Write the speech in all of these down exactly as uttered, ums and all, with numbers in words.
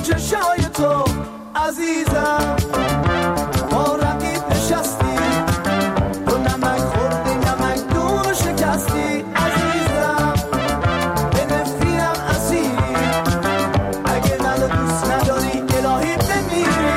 چشای تو عزیزم. با رقیب نشستی تو نمک خوردی نمک دون شکستی عزیزم. به نفرینم اسیری اگه منو دوست نداری الهی بمیری.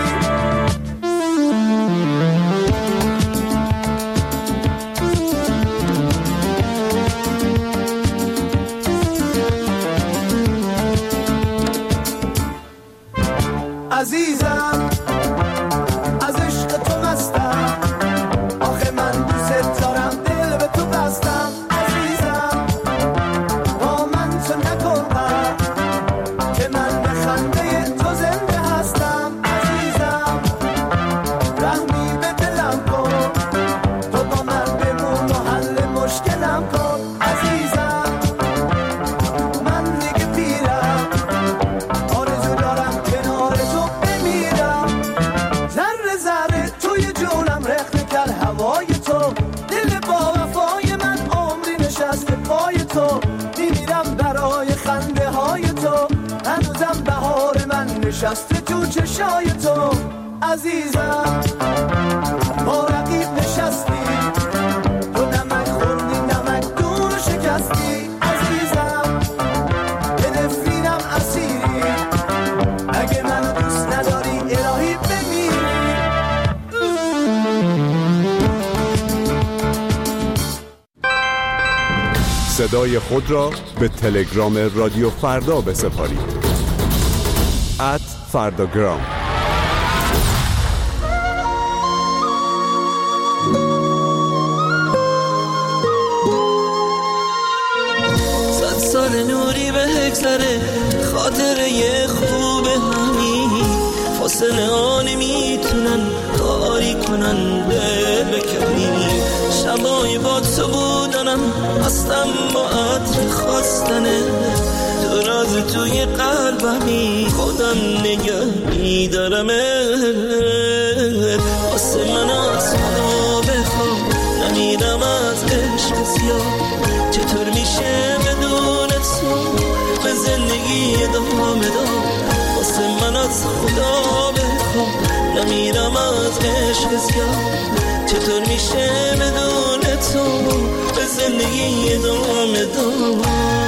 عزیزم از عشق تو مستم، آخه من دوست دارم دل به تو بستم. عزیزم با من تو نکن غم که من به خنده تو زنده هستم. عزیزم رحمی به دلم کن، تو با من بمون و حل مشکلم کن. عزیزم من دیگه پیرم، آرزو دارم کنار تو بمیرم. ذره ذره توی جونم رخت کل هوای تو، دل با وفای من عمری نشسته پای تو. میمیرم برای خنده های تو، هنوزم بهار من نشسته تو چشای تو. عزیزم با رقیب نشستی تو نمک خوردی نمک دون شکستی. عزیزم به نفرینم اسیری اگه منو دوست نداری الهی بمیری. صدای خود را به تلگرام رادیو فردا بسپارید. ات فرداگرام. صد سال نوری به هگذره خاطره یه خوب همین، فاصله ها نمیتونن کاری کنن دل بکنی. شبای با تو بودنم هستم با عطر خواستنه، تو راز توی قلبمی خودم نگه میدارمت. واسه من از خدا بخوام نمیرم از عشق زیاد، چطور میشه بدون تو به زندگی ادامه داد. واسه من از خدا بخوام نمیرم از عشق زیاد، چطور میشه بدون تو به زندگی ادامه داد.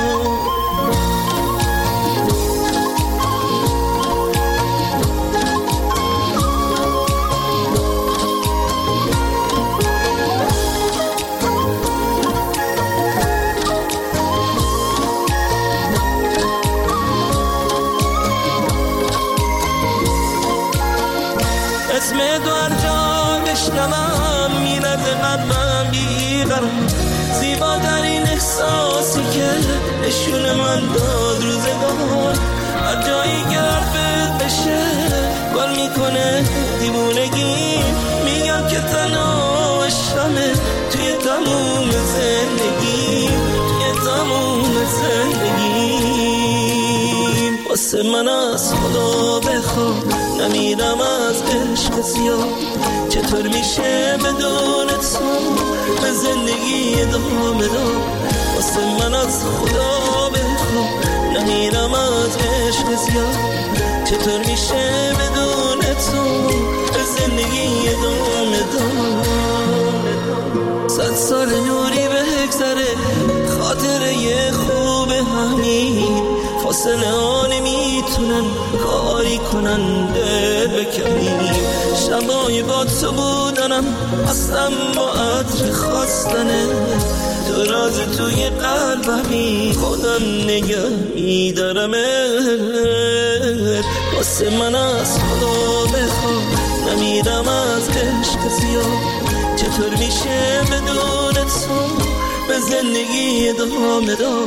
اسم دوار جا بشنوم میرد قلبم بیقرم، زیباترین احساسی که نشون من داد روزگار. هر جایی که حرفت بشه گل میکنه دیوونگی، میگم که تنها عشقمه توی تموم زندگی، توی تموم زندگی. واسه من از خدا بخوام نمیرم از عشق زیاد، چطور میشه بدون تو به زندگی ادامه داد. واسه من از خدا بخوام نمیرم از عشق زیاد، چطور میشه بدون تو به زندگی ادامه داد. صد سال نوری به هگذره خاطره یه خوب همین، فاصله ها نمیتونن کاری کنن دل بکنی. شبای با تو بودنم هستم با عطر خواستنه، تو راز توی قلبمی خودم نگه میدارمت. واسه من از خدا بخوام نمیرم از عشق زیاد، چطور میشه بدون تو به زندگی ادامه داد.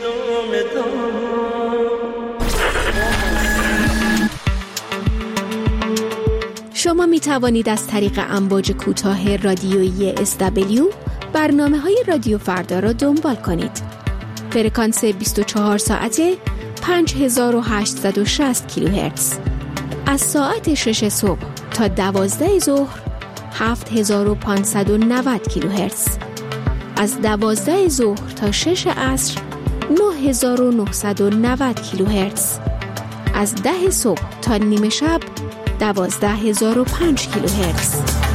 شما می توانید از طریق امواج کوتاه رادیویی اس دبلیو برنامه‌های رادیو فردا را دنبال کنید. فرکانس بیست و چهار ساعته پنج هزار و هشتصد و شصت کیلوهرتز. از ساعت شش صبح تا دوازده ظهر هفت هزار و پانصد و نود کیلوهرتز. از دوازده ظهر تا شش عصر نه هزار و نهصد و نود کیلوهرتز. از ده صبح تا نیمه شب دوازده هزار و پنج کیلوهرتز.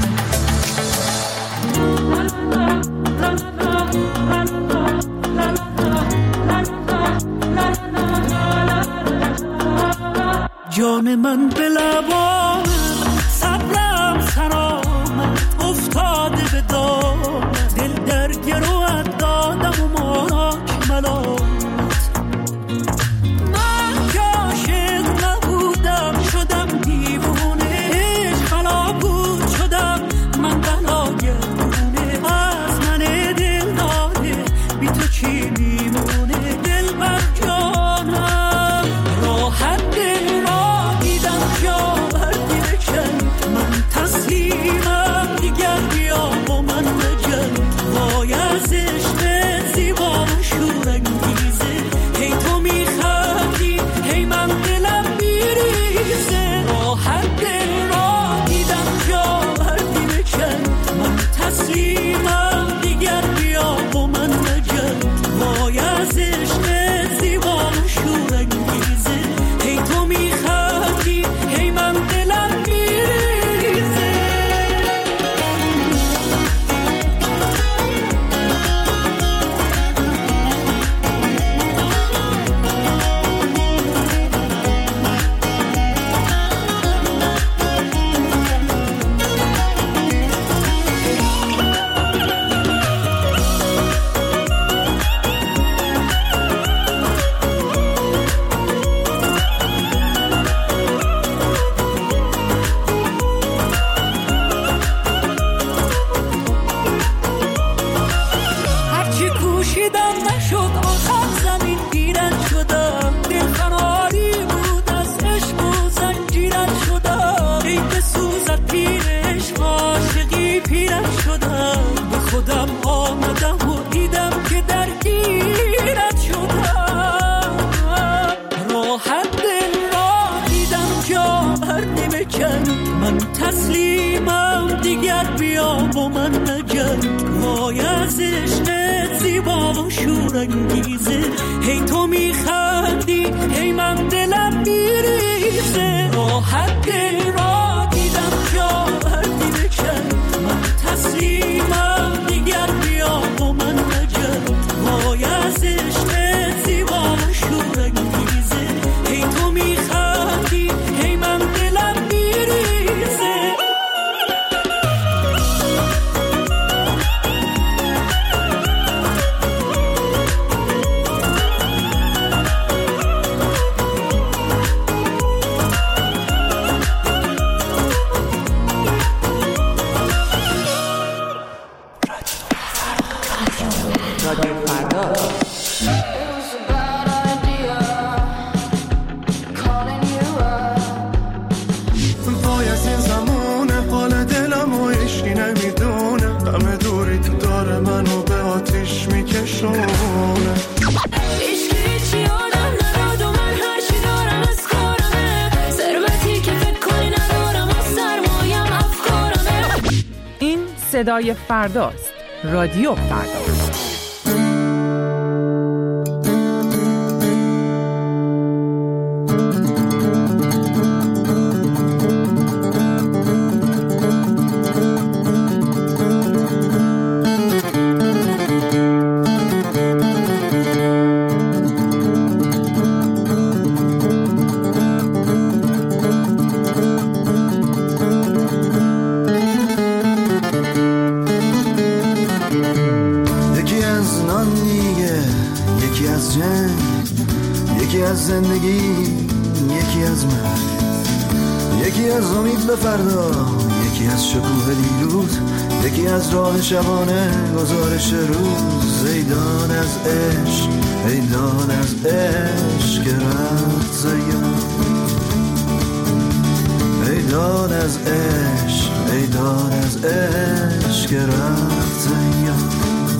جان من به لبان صبرم سرامت افتاده به دام، دل در گروهت دادم و ماک ملامت. من که عاشق نبودم شدم دیوونه، خلا بود شدم من بلاگردونه. از من دل داده بی تو چی میمونه؟ دل بر جانم راحت دل را دیدم جا بردی بکن، من تسلیمم دیگر بیا با من بجن. وای از عشق زیبا و شورانگیزه، هی تو میخندی هی من دلم میریزه. راحت دل را دیدم جا بردی بکن، من تسلیمم دیگر بیا با من بجن. وای از عشق زیبا و شورانگیزه، هی تو میخندی هی من دلم میریزه. هرچی کوشیدم نشد آخر زمین گیرت شدم، دل خناری بود از عشق و زنجیرت شدم. ای بسوزد پیر عشق عاشقی پیرت شدم، به خودم آمدم و دیدم که درگیرت شدم. راحت دل را دیدم جا بردی بکن، من تسلیمم دیگر بیا با من نجن. وای از عشق زیبا و شورانگیزه، هی تو میخندی هی من دلم میریزه. راحت دل را دیدم جا بردی بکن، من تسلیمم دیگر بیا با من نجن. وای از عشق زیبا و شورانگیزه، هی تو میخندی هی من دلم میریزه. وای از این زمونه حال دلم و عشقی نمیدونه، همه دوری تو داره منو به آتیش میکشونه. عشقی چی آدم نداد و من هرچی دارم از کارمه، ثروتی که فکر کنی ندارم و سرمایم افکارمه. این صدای فرداست، رادیو فردا. یکی از زندگی، یکی از من، یکی از امید به فردا، یکی از شکوه دیروز، یکی از راه شبانه گزارش روز. ای داد از عشق، ای داد از عشق که رفت زیاد، ای داد از عشق، ای داد از عشق که رفت زیاد.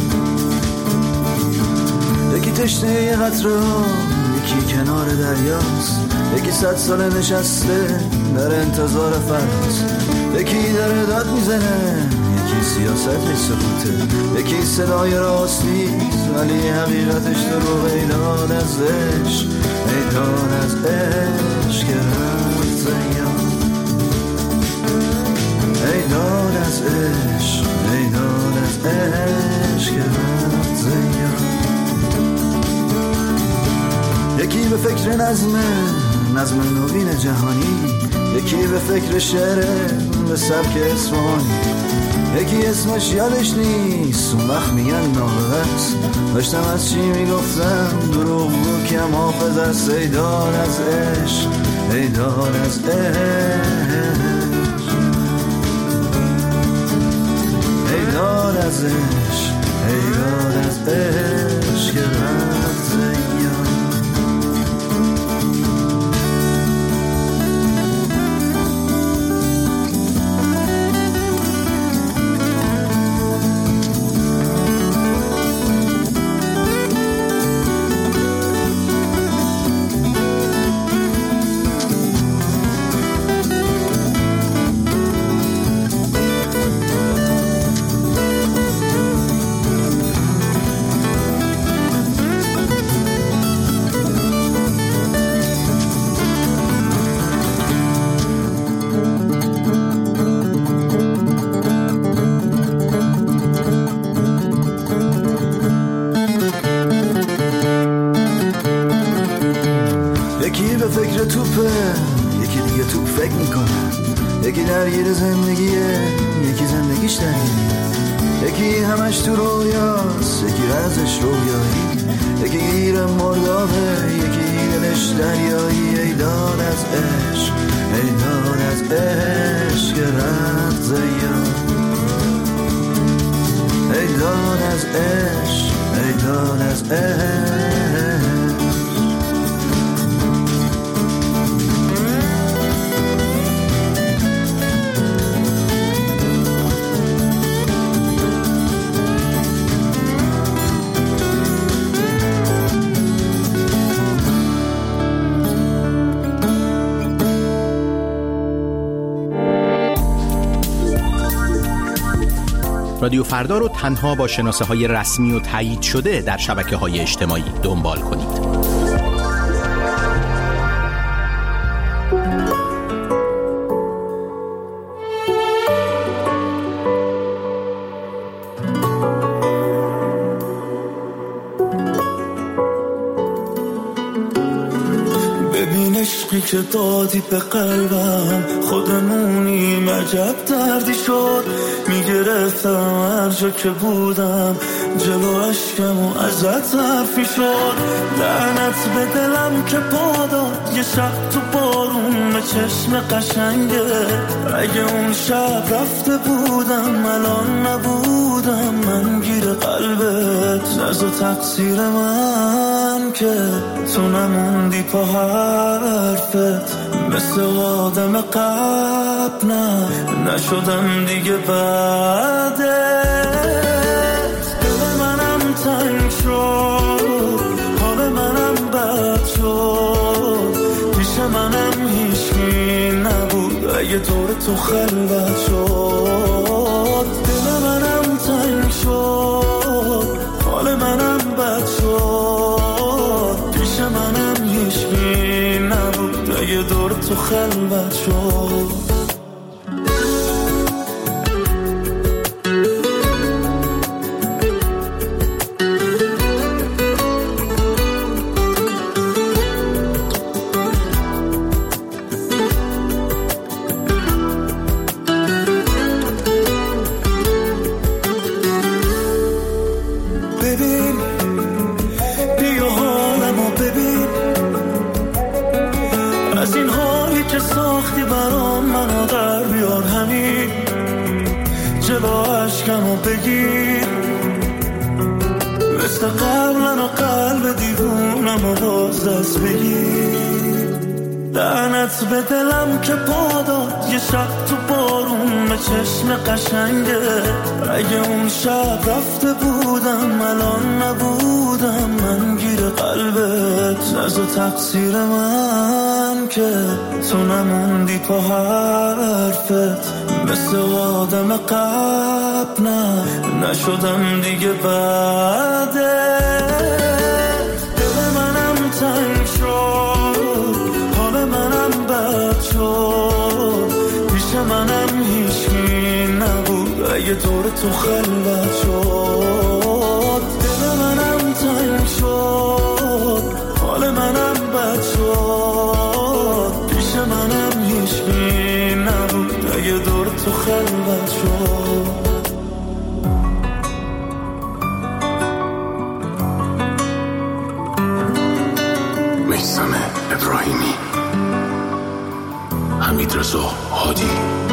یکی تشنه یه قطره، یکی کنار دریاست، یکی صد سال نشسته در انتظار فرداست. یکی داره داد میزنه، یکی سیاست سکوته، یکی صدای راست نیست ولی حقیقتش دروغه. ای داد از عشق، ای داد از عشق عشق رفت یاد. ای داد از عشق، ای داد از عشق رفت یاد. یکی به فکر نظم نظم نوین جهانی، یکی به فکر شعر به سبک اصفهانی، یکی اسمش یادش نیست اون وقت میگن نابغه‌ست. داشتم از چی میگفتم دروغ بود که حافظ است. ای دار از عشق، ای دار از عشق، ای دار از عشق، ای دار از عشق که رفت یاد. درگیر زندگیه، یکی زندگیش درگیریه، یکی همش تو رویاست، یکی رازش رویایی، یکی گیر مردابه، یکی دلش دریایی. ای داد از عشق، ای داد از عشق رفت زیاد. ای داد از عشق، ای داد از عشق. رادیو فردا رو تنها با شناسه های رسمی و تایید شده در شبکه های اجتماعی دنبال کنید. ببین عشقی که دادی به قلبم، خودمونیم عجب دردی شد. میگرفتم هر جا که بودم، جلو عشقم و ازت حرفی شد. لعنت به دلم که پاداد یه شب تو بارون به چشم قشنگه. اگه اون شب رفته بودم الان نبودم من گیر قلبت. نزا تقصیر من که تو نموندی پا حرفت. مثل آدم قبل نه نشدم دیگه بعدت. دل منم تنگ شد، حال منم بد شد. پیش منم هیچکی نبود اگه دور تو خلوت شد. دل منم تنگ شد، حال منم بد شد. پیش منم هیچکی نبود اگه دور تو خلوت شد. عشقمو بگیر مثل قبل منو قلب دیوونمو باز دست بگیر. لعنت به دلم که پاداد یه شب تو بارون به چشم قشنگه. اگه اون شب رفته بودم الان نبودم من گیر قلبت. نزا تقصیر من که تو نموندی پا حرفت. مثل آدم قبل نه نشدم دیگه بعدت. دل منم تنگ شد، حال منم دیگه دور تو خلوت شد، دل منم تنگ شد، حال منم بد شد، پیش منم هیچکی نبود اگه دور تو خلوت شد. میثم ابراهیمی، حمیدرضا هادی.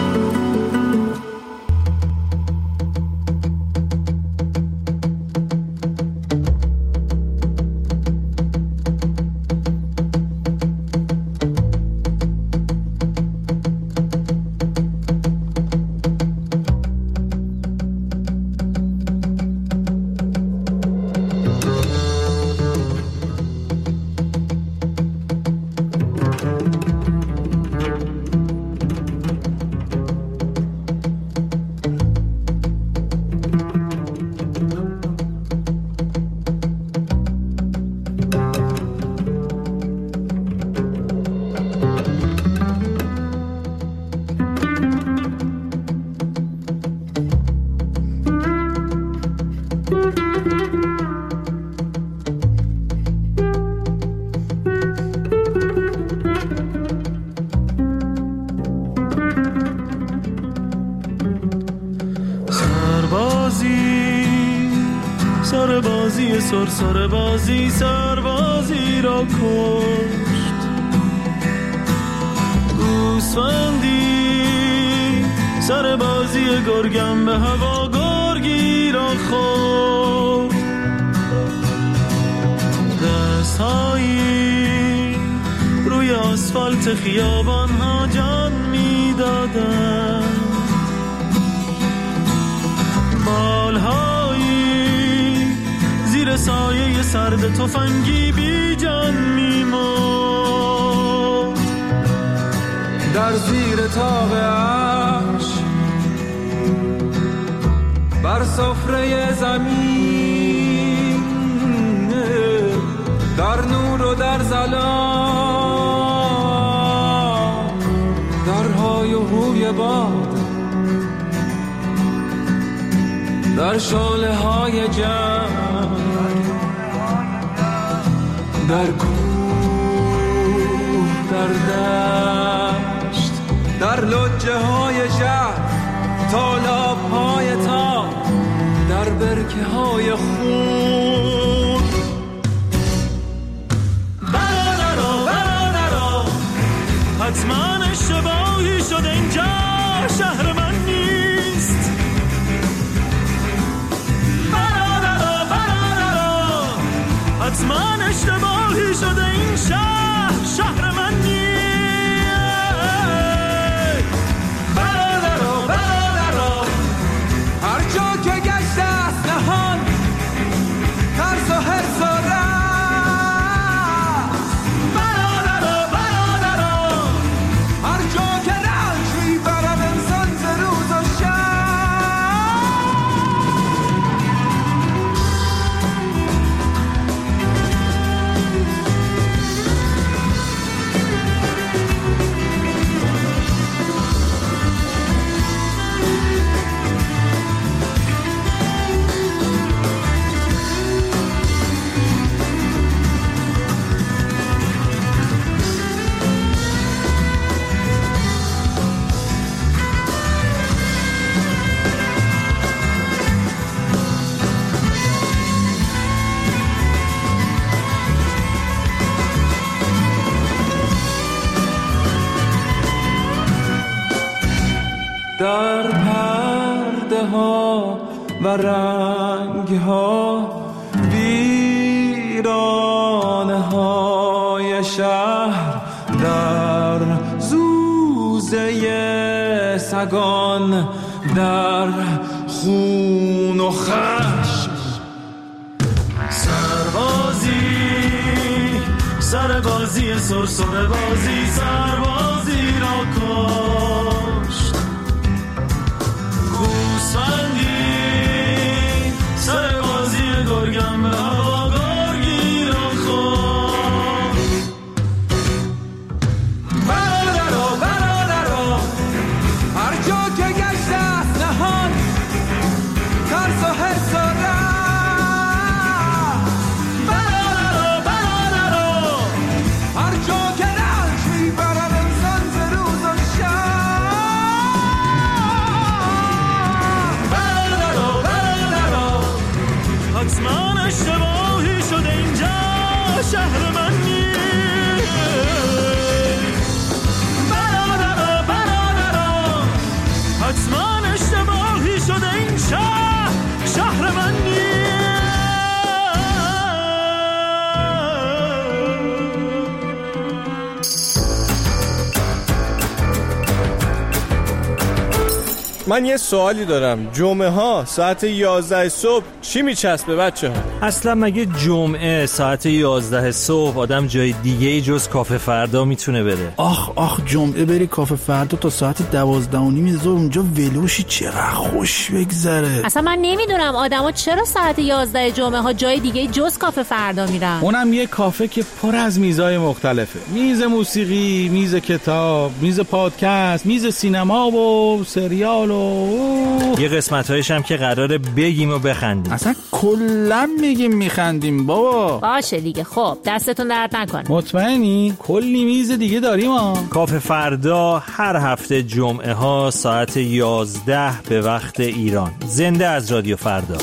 سر بازی سربازی را کشت، گوسفندی سر بازی گرگم به هوا گرگی را خورد، دستهایی روی آسفالت خیابان ها جان می دادن، زیر سایه سرد تفنگی بی جان میمرد، در زیر تاب عرش بر سفره زمین، در نور و در ظلام، در های و هوی باد، در شعله های جنگ، در کوه، در دشت، در لجه های شهر، تالاب های تا، در برکه های خون. برادرها برادرها حتما اشتباهی شده، اینجا شهر من نیست. برادرها برادرها حتما اشتباهی شده، این شهر شهر من نیست. برادرها برادرها هر جا که گشته است نهان، ترس و حرص و رنج. برادرها برادرها هر جا که رنج میبرد انسان ز روز و شب. در پرده ها و رنگ ها، ویرانه های شهر، در زوزه سگان، در خون و خشم. سربازی سربازی سرسر بازی سربازی را کشت، گوسفندی سربازی گرگم به هوا گرگی را خورد. برادرها برادرها هر جا که گشته است نهان، شهر من نیست. برادرها برادرها حتما اشتباهی شده این شهر شهر من نیست. من یه سوالی دارم. جمعه ها ساعت یازده صبح چی میچسبه بچه ها؟ اصلا مگه جمعه ساعت یازده صبح آدم جای دیگه ای جز کافه فردا میتونه بره؟ آخ آخ جمعه بری کافه فردا تا ساعت دوازده و نیم ظهر اونجا ولوشی چقدر خوش بگذره. اصلا من نمیدونم آدما چرا ساعت یازده جمعه ها جای دیگه جز کافه فردا میرن. اونم یه کافه که پر از میزای مختلفه. میز موسیقی، میز کتاب، میز پادکست، میز سینما و سریال و یه قسمت‌هایش هم که قراره بگیم و بخندیم. اصلا کلا میگیم میخندیم بابا. باشه دیگه. خب دستتون درد نکنه. مطمئنی؟ کلی میز دیگه داریم ها. کافه فردا هر هفته جمعه ها ساعت یازده به وقت ایران. زنده از رادیو فردا.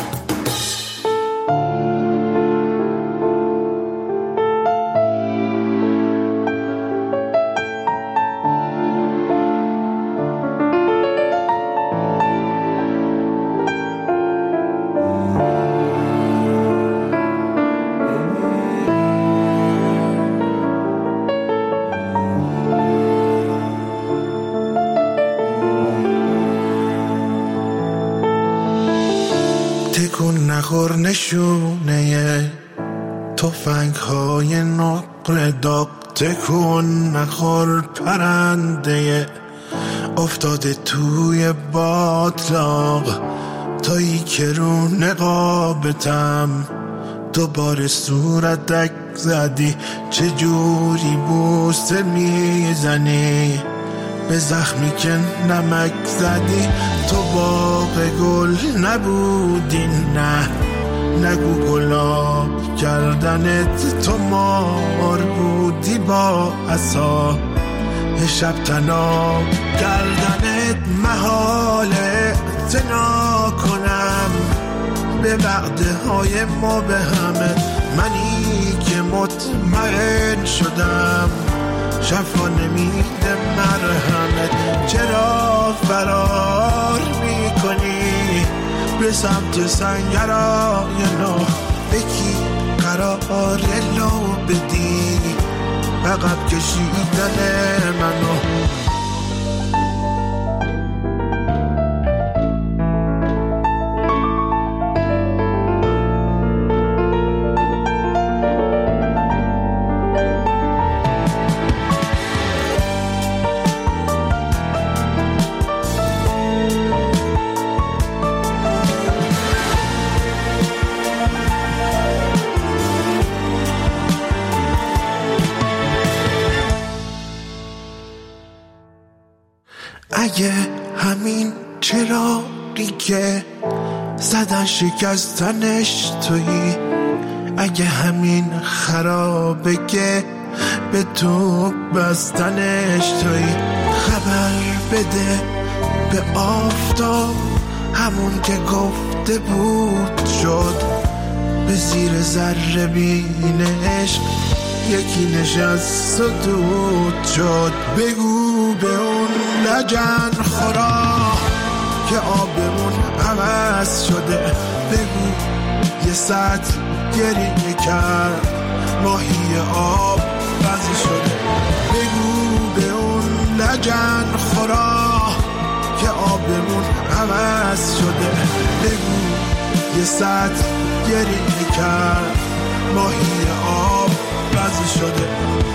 تکون نخور نشونه تفنگ های نقره داغ، تکون نخور پرنده افتاده توی باطلاق، تایی که رو نقابتم دوباره صورتک زدی، چجوری بوسه میزنی به زخمی که نمک زدی، تو باغ گل نبودی نه نگو گلاب کردنت، تو مار بودی با عصا شب تناب کردنت، محاله تنا کنم به وعده های ما به همه، منی که مطمئن شدم شفا نمیده مرهمت، چرا فرار میکنی به سمت سنگرای نو، بکی قرار لو بدی عقب کشیدن منو. اگه همین چراغی که زدن شکستنش تویی، اگه همین خرابه که به تو بستنش تویی، خبر بده به آفتاب همون که گفته بود شد، به زیر ذره بینش یکی نشست و دود شد، بگو به اون لجن خورا که آبمون عوض شده، بگو یه سطل گریه کرد ماهی آب بزی شده، بگو به اون لجن خورا که آبمون عوض شده، بگو یه سطل گریه کرد ماهی آب بزی شده.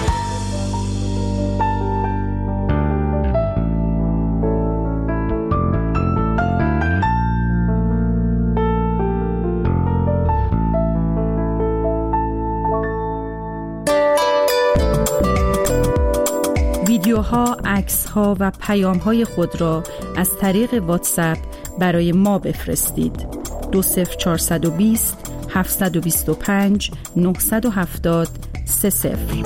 ویدیوها، عکس‌ها و پیام‌های خود را از طریق واتساپ برای ما بفرستید. دو صفر چهارصد و بیست هفتصد و بیست و پنج نهصد و هفتاد سه صفر.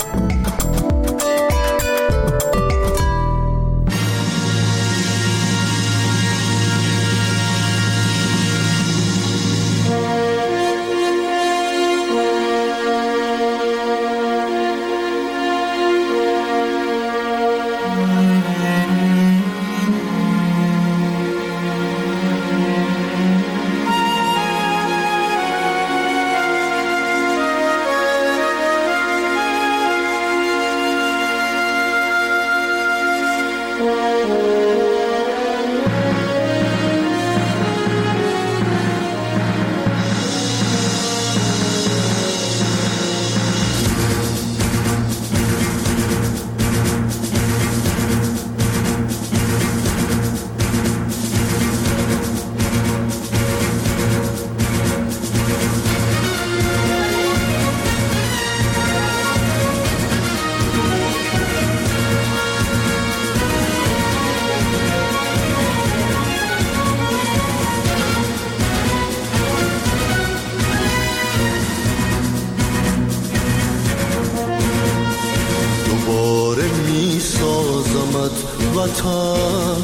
وطن،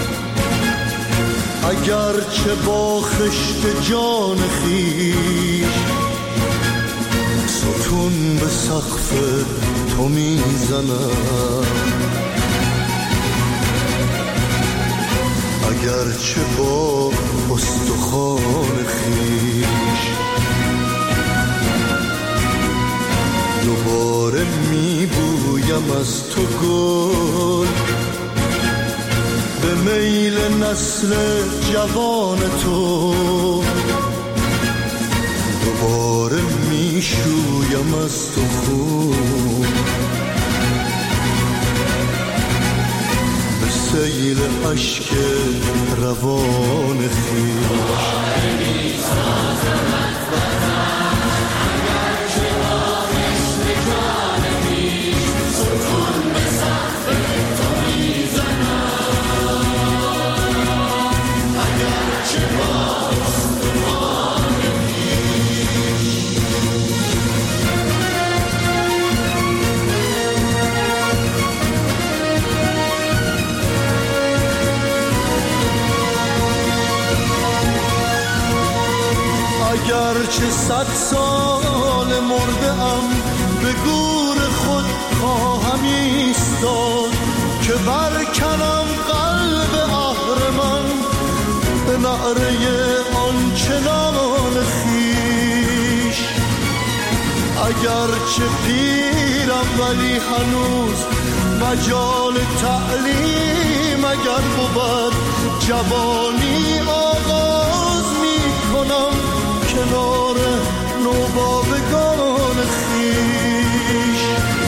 اگرچه با خشت جان خویش ستون به سقف تو میزنم، اگرچه با استخوان خویش دوباره میبویم از تو گل، به میل نسل جوان تو دوباره میشویم از تو خون، به سیل عشق روان خویش. اگرچه صد سال مرده ام به گور خود خواهم ایستاد، که برکنم قلب اهرمن به نعره آنچنان خویش. اگرچه پیرم ولی هنوز مجال تعلیم اگر بود، جوانی آغاز می کنم کنار نوباوگان خویش.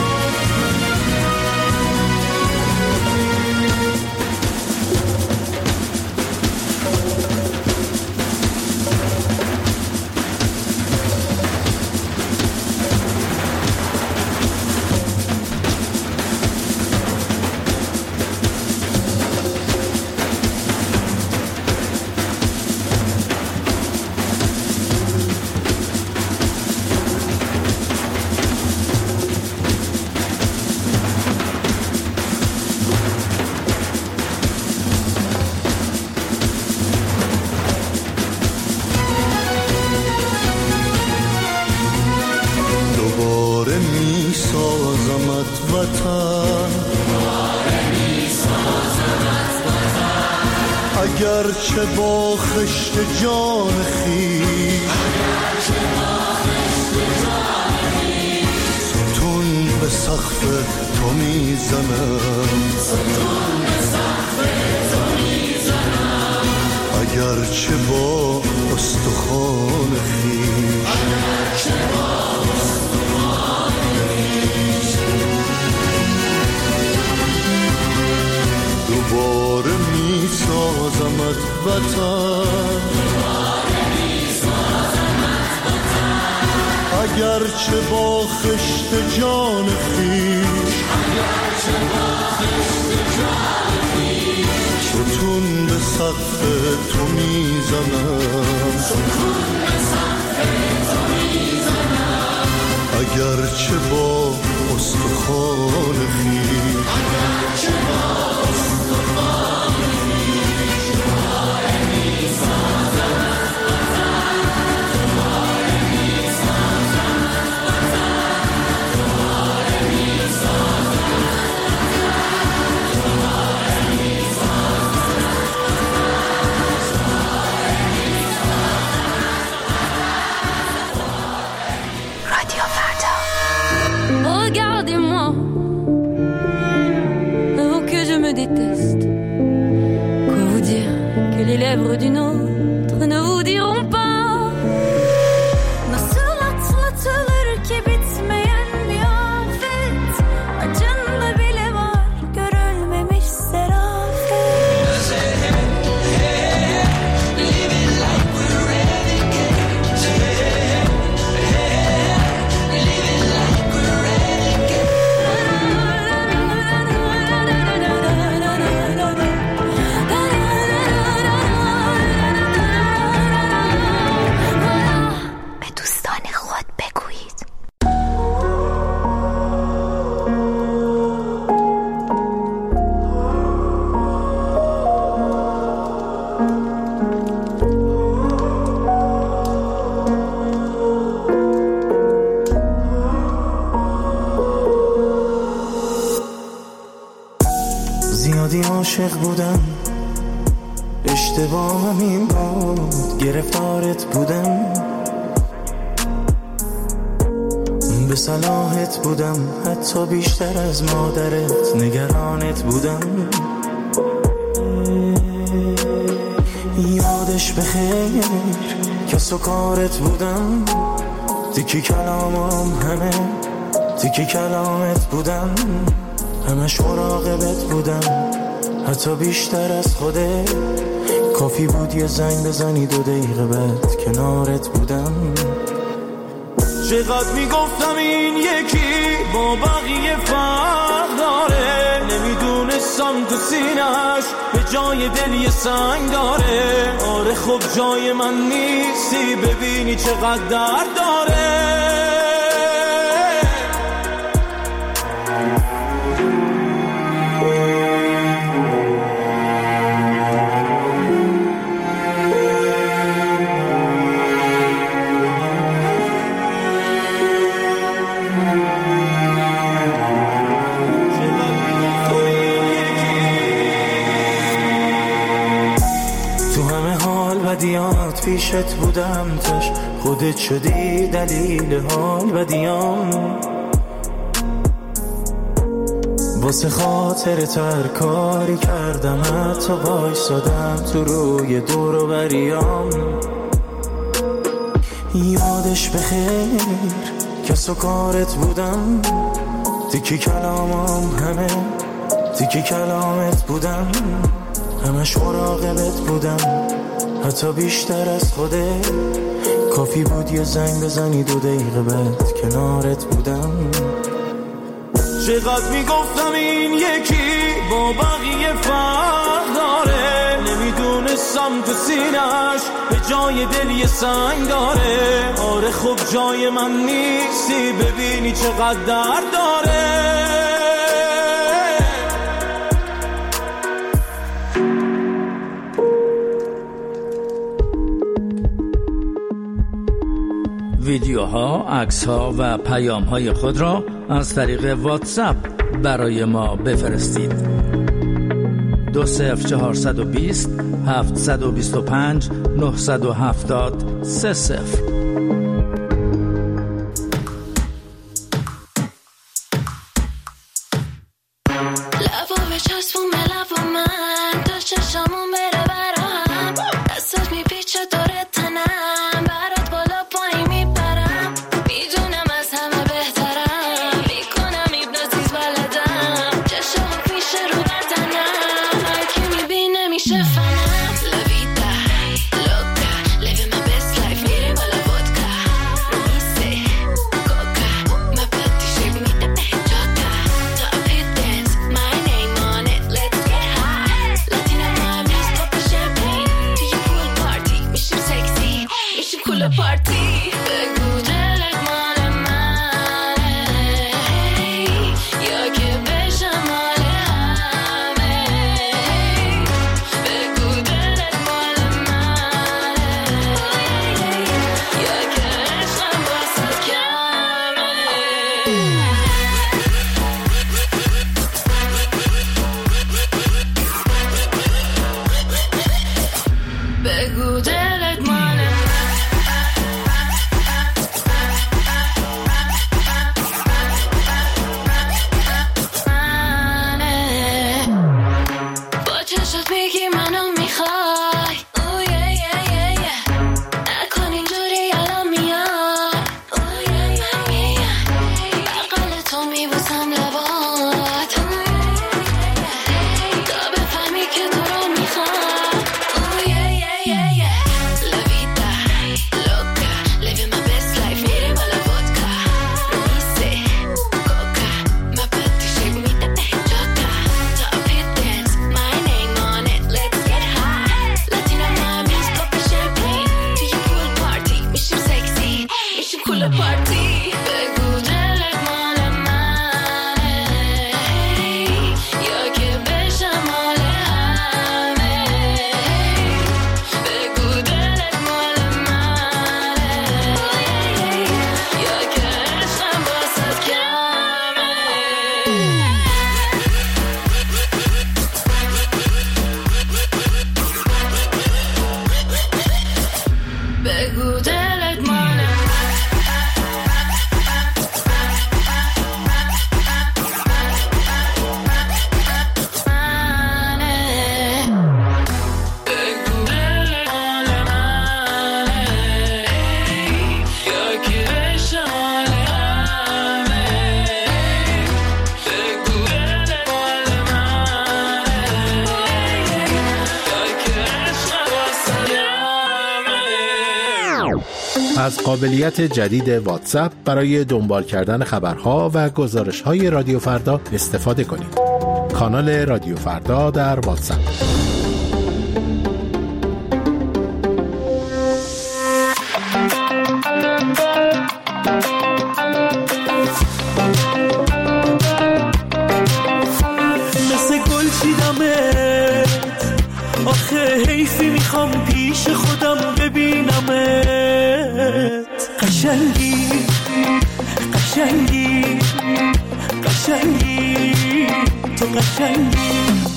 اگرچه با خشت جان خویش ستون به سقف تو میزنم، اگرچه با استخوان خویش دوباره می سازمت وطن، اگرچه با خشت جان خویش ستون به سقف تو میزنم، اگرچه با استخوان خویش Regardez-moi, oh que je me déteste. Quoi vous dire que les lèvres d'une autre ne vous diront pas? Nasıl atlatılır ki bitmeyen bir afet, acında bile var görülmemiş serafet. Living like we're renegades. Living like we're renegades. وقتی عاشق بودم اشتباهم این بود گرفتارت بودم، به صلاحت بودم حتی بیشتر از مادرت نگرانت بودم. یادش بخیر کس و کارت بودم، تیکی کلامم همه تیکی کلامت بودم، همش مراقبت بودم حتی بیشتر از خوده. کافی بود یه زنگ بزنی دو دقیقه بعد کنارت بودم. چقدر میگفتم این یکی با بقیه فرق داره، نمیدونستم تو سینه‌اش به جای دل یه سنگ داره. آره خب جای من نیستی، ببینی چقدر درد داره. بدیات پیشت بودم تاش خودت شدی دلیل حال بدیام، واسه خاطر تر کاری کردم حتی وایسادم تو روی دور و بریام. یادش بخیر کس و کارت بودم، تیکی کلامم همه تیکی کلامت بودم، همش مراقبت بودم حتی بیشتر از خوده. کافی بود یه زنگ بزنی دو دقیقه بعد کنارت بودم. چقدر میگفتم این یکی با بقیه فرق داره، نمیدونستم تو سینه‌اش به جای دل یه سنگ داره. آره خب جای من نیستی، ببینی چقدر درد داره. ویدیوها، عکس‌ها و پیام‌های خود را از طریق واتساپ برای ما بفرستید. دو صفر چهارصد و بیست هفتصد و بیست و پنج نهصد و هفتاد سه صفر. لبا به چسبون به لبا من، تا چشمون بره برام، دستت میپیچه دور تنم، برات بالا پایین میپرم، میدونم از همه بهترم، میکنم ایبنازیز بلدم، چشم میشه رو بدنم، هرکی میبینه میشه فنم. لویدا لوکا living my best life میره بالا ودکا میسه کوکا my body shape میده جاتا top hit dance my name on it let's get high Latina moms pop the champagne to your pool party میشیم sexy میشیم cool party بگو دلت مال منه یا که بشم مال همه بگو دلت مال منه یا که عشقم واسه کمه بگو دلت مال منه با چشات میگی منو میخوای اوه یه یه یه یه نکن اینجوری الان میای اوه یه یه یه یه بغل تو میبوسم لبات تا بفهمی که تو رو میخوام اوه یه یه یه یه لویدا لوکا living my best life میره بالا ودکا میسه کوکا my body shape میده جاتا top hit dance my name on it let's get high Latina moms pop the champagne to your pool party میشیم sexy میشیم cool party بگو دلت مال منه از قابلیت جدید واتساپ برای دنبال کردن خبرها و گزارش‌های رادیو فردا استفاده کنید. کانال رادیو فردا در واتساپ. مثل گل چیدمت، آخه حیفی میخوام پیش خودم ببینمت. قشنگی قشنگی قشنگی تو قشنگی،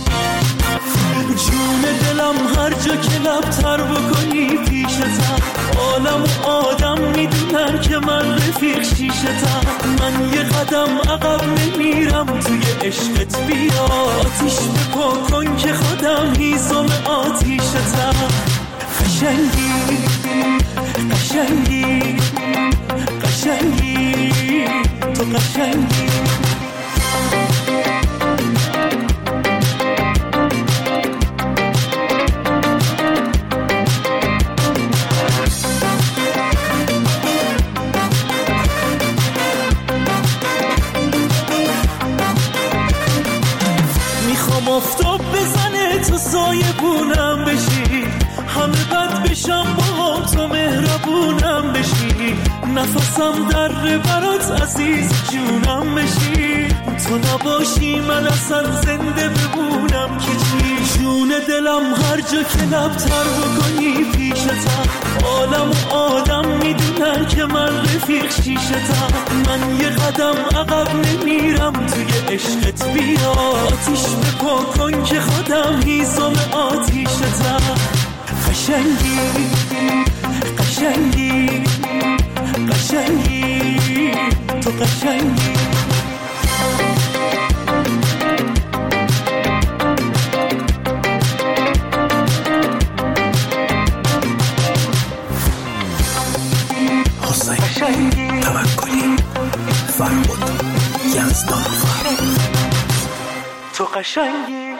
جون دلم هر جا که لبتر بکنی پیشتم، عالم و آدم میدونن که من رفیق شیشتم. من یه قدم عقب نمیرم توی عشقت، بیا آتیش بپا کن که خودم هیزم آتیشتم. قشنگی قشنگی قشنگی تو قشنگی. میخوام آفتاب بزنه تو سایبونم بشی، همه بد بشم با تو مهربونم بشی. نفسم در برات عزیز جونم بشی، تو نباشی من اصلا زنده بمونم که چی. جون دلم هر جا که لبتر بکنی پیشتم، عالم و آدم میدونن که من رفیق شیشتم. من یه قدم عقب نمیرم توی عشقت، بیا آتیش بپا کن که خودم هیزم آتیشتم. قشنگی قشنگی قشنگی تو قشنگی. حسین توکلی فرمود یزدان فرمود تو قشنگی.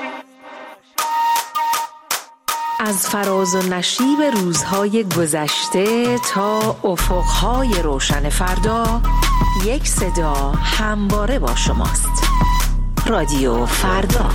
از فراز و نشیب روزهای گذشته تا افقهای روشن فردا، یک صدا همواره با شماست. رادیو فردا.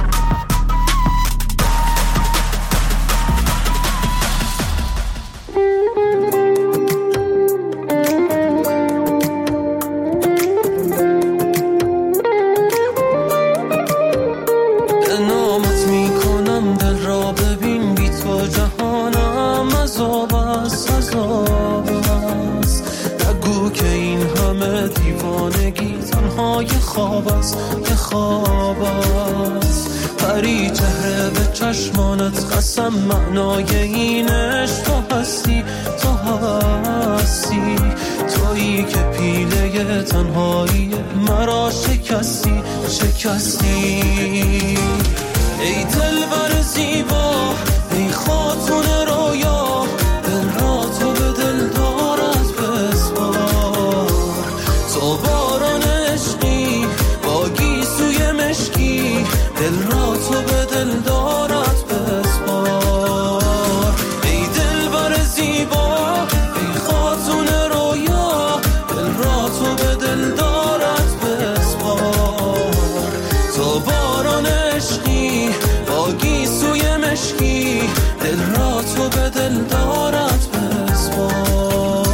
خواب است که خواب است، پری چهره به چشمانت قسم معنای این عشق تو هستی، تو هستی تویی که پیله تنهایی مرا شکستی شکستی. ای دلبر زیبا، ای خاتون رویا، دل را تو به دل دارد بسپار. تو باران عشقی با گیسوی مشکی، دل را تو به دل دارد بسپار. ای دلبر زیبا، ای خاتون رویا، دل را تو به دل دارد بسپار. تو باران عشقی با گیسوی مشکی، دل را تو به دل دارد بسپار.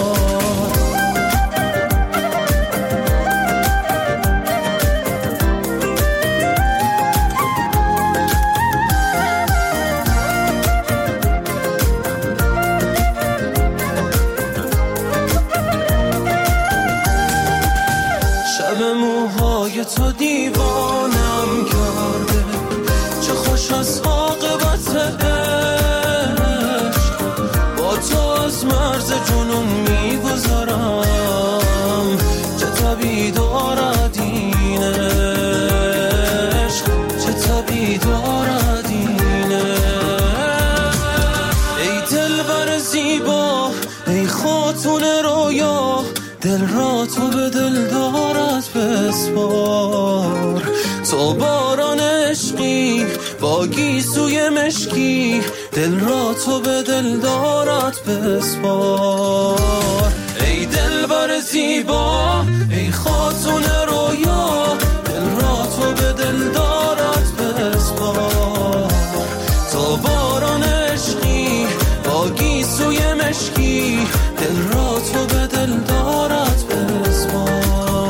شب موهای تو دیوانم کرده، چه خوش از عاقبت عشق. با تو از مرز جنون میگذرم، چه طبیع دارد این عشق، چه طبیع دارد این عشق. ای دلبر زیبا، ای خاتون رویا، دل را تو به دل دارد بسپار. تو باران عشقی با گیسوی مشکی، دل را تو به دل دارد بسپار. ای دلبر زیبا ای خاتون رویا، دل را تو به دلدارت بسپار. تا باران عشقی با گیسوی مشکی، دل را تو به دلدارت بسپار.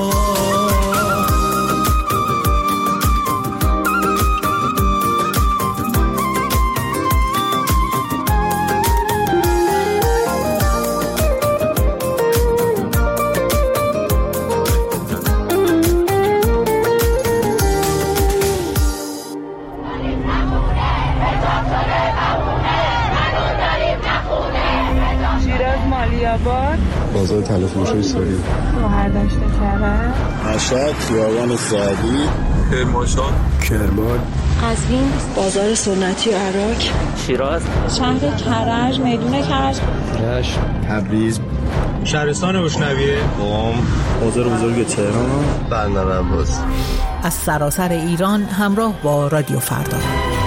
بازار طلا فروشی سوری، مهرداشت کرد، مشهد، خیابان سعدی، کرمانشاه، کرمان، قزوین، بازار سنتی عراق، شیراز، شهر کرج، میدون کرج، رشت، تبریز، شهرستان اشنویه، قم، بازار بزرگ تهران، بندر عباس. از سراسر ایران همراه با رادیو فردا.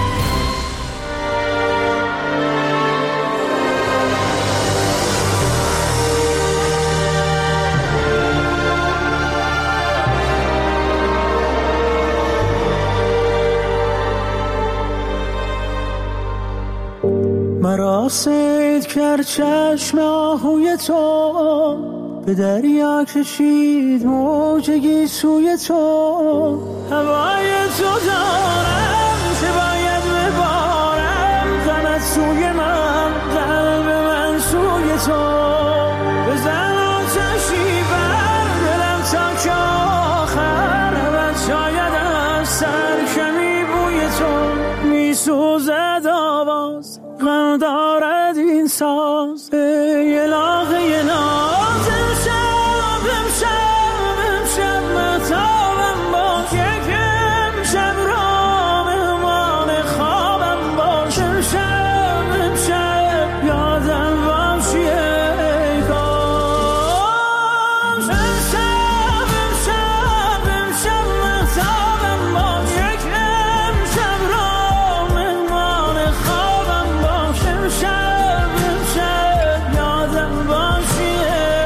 مرا صید کرد چشم آهوی تو، به دریا کشید موج گیسوی تو. هوای تو دارم که باید ببارم، غمت سوی من، قلب من سوی تو. بزن آتشی بر دلم تا که آخر، و شاید از سر کمی بوی تو. میسوزد آواز غم دارد این ساز، ای الهه ناز. امشب امشب امشب مهتابم باش، یک امشب را مهمان خوابم باش. امشب امشب یادم باشی ای کاش. امشب امشب امشب مهتابم باش، یک امشب را مهمان خوابم باش. امشب امشب یادم باشی ای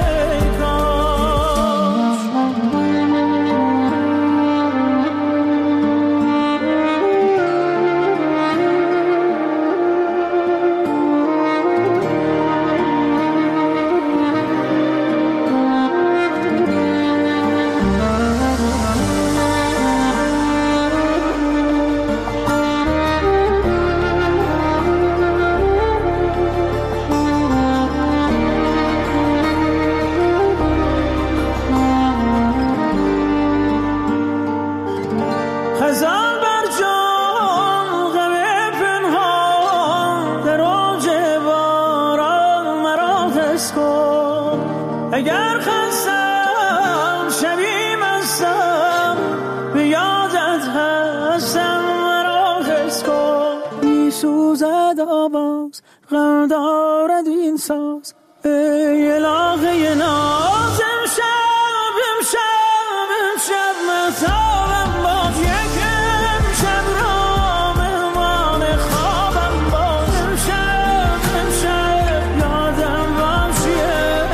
خزان بر جان غم پنهان، در اوج باران مرا حس کن. اگر خستم شبی مستم، به یادت هستم مرا حس کن. میسوزد آواز غم دارد این ساز، ای الهه ناز. امشب امشب امشب مهتابم باش، یک امشب را مهمان خوابم باش. امشب امشب یادم باشی ای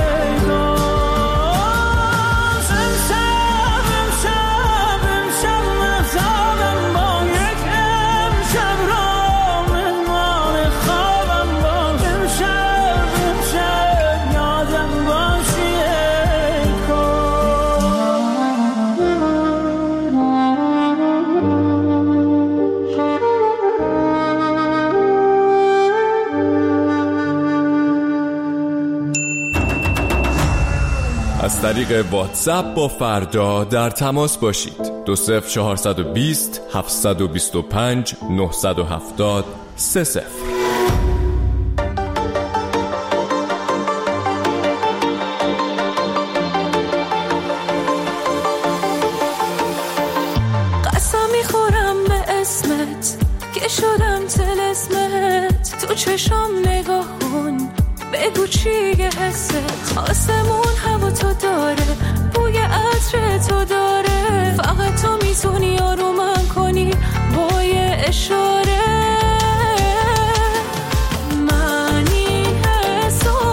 کاش. امشب امشب امشب مهتابم باش، یک امشب را مهمان خوابم باش. امشب امشب یادم باشی ای از طریق واتساپ با فردا در تماس باشید. دو صفر چهارصد و بیست هفتصد و بیست و پنج نهصد و هفتاد سه صفر. قسم میخورم به اسمت که شدم طلسمت. تو چشم نگاه کن بگو چیه حست. آسمون هوا تو داره، بوی عطر تو داره. فقط تو میتونی آرومم کنی با یه اشاره. من این حسو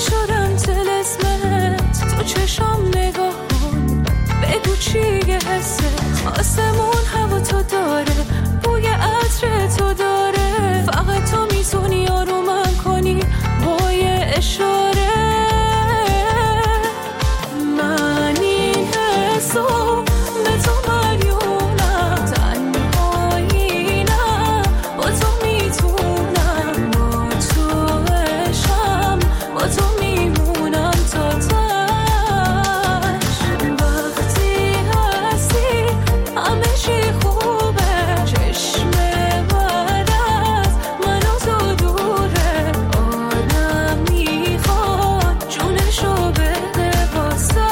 شدم طلسمت، تو چشام نگاه کن بگو چیه حست، آسمون هوا تو داره، بوی عطر تو داره، فقط تو میتونی آرومم کنی با یه اشاره. من این حسو به تو مدیونم، تنهایی نه با تو میتونم، با تو عشقم با تو میمونم تا تش. وقتی هستی همه چی خوبه، چشم بعد از من و تو دوره، آدم میخواد جونشو بده واسه.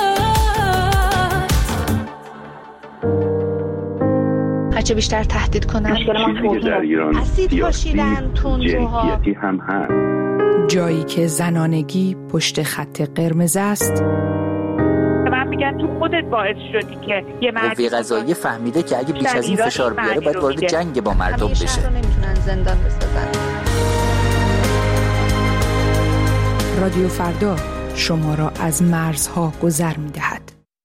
هرچه بیشتر تهدید کنن چیزی که در ایران اسید پاشیدن، تندروها، جنسیتی هم هست. جایی که زنانگی پشت خط قرمز است، من میگن تو خودت باعث شدی که یه مرد قوه قضاییه فهمیده که اگه بیش از این فشار بیاره باید وارد جنگ با مردم بشه. همیشه رو نمیتونن زندان بسازن. رادیو فردا شما را از مرزها گذر می‌دهد.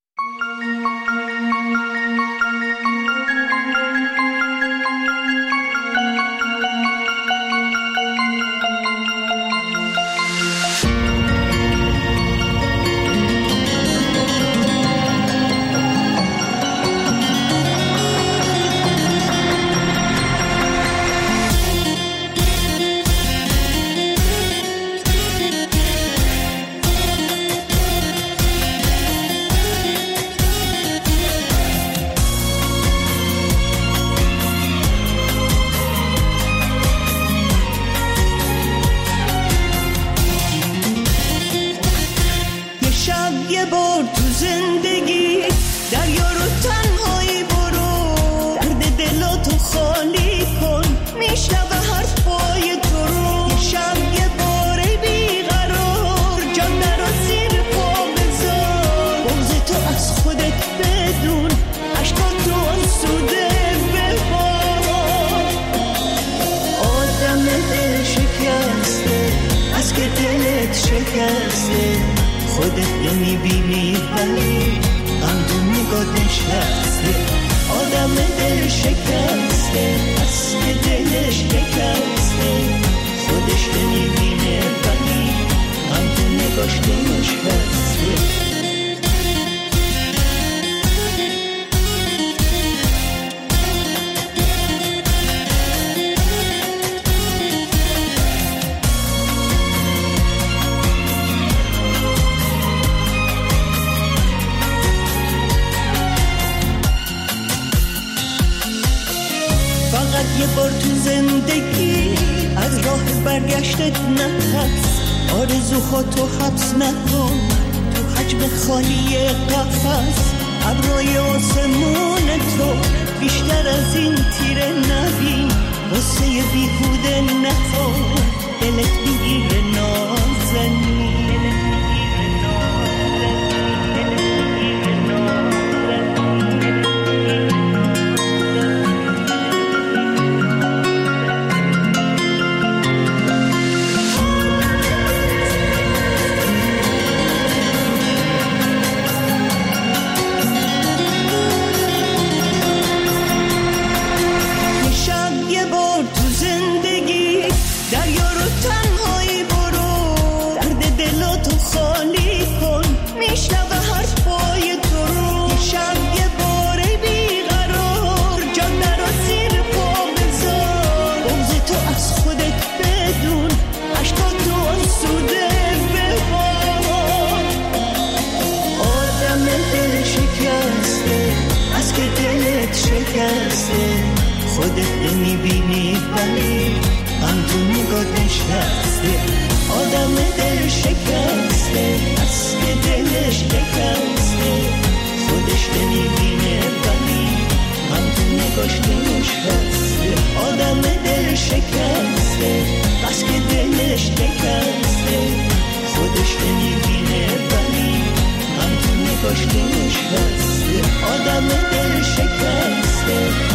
یه بار تو زندگی از راه برگشتت نترس، آرزوها تو حبس نکن تو حجم خالی قفس. ابرای آسمون تو بیشتر از این تیره نبین، واسه بیهوده نخور دلت بگیره نازنین. خودت نمیبینی ولی هم تو نگاه نشسته، آدم دل شکسته از که دلش شکسته. خودش نمیبینه ولی هم تو نگاش نشسته، آدم دل شکسته از که دلش شکسته. خودش نمیبینه ولی هم تو نگاش نشسته، آدم دل شکسته.